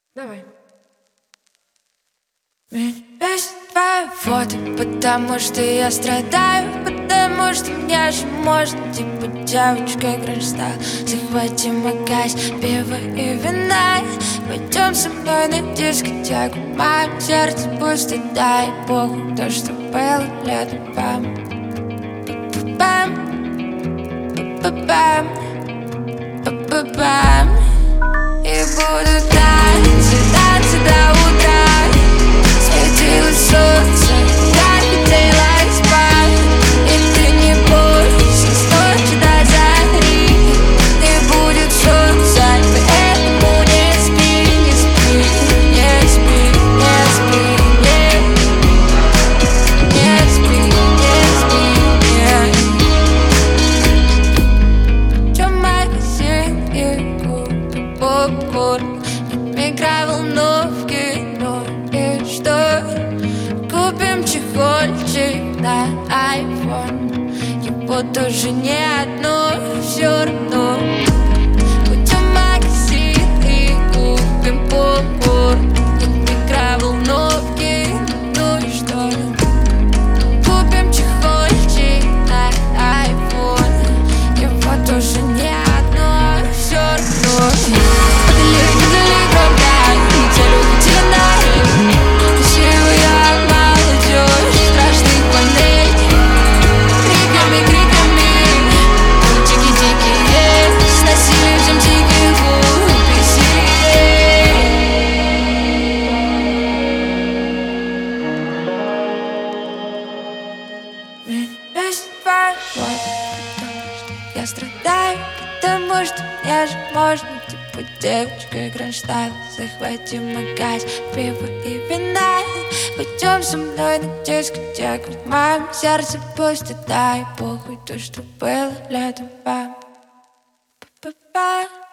Давай. Без твоего фото, потому что я страдаю, потому что мне же можно, типа девочка гранжстайл. Захватим магаз, пиво и вина, пойдем со мной на дискотеку. В моем сердце пусто, дай похуй то, что было летом. Бам, бам, бам, бам. И буду танцы, танцы до утра. Светилось солнце, я хотела спать. И ты не бойся, с ночи до зари. И будет солнце, поэтому не спи, не спи, не спи, не спи, не спи, не спи, не. Чё магазин и купим попкорн, микроволновки, ну и что? Купим чехольчик на iPhone. Его тоже не одно, все равно. Пойдем в магазин и купим попкорн и микроволновки, ну и что? Купим чехольчик на iPhone. Его тоже не одно, все равно. Без твоего, потому что я страдаю, потому что мне же можно, типа девочка гранжстайл. Захватим магаз, пиво и вина, пойдем со мной на дискотеку. В моем сердце пусто, дай похуй то, что было летом. Бам, ба-ба-ба.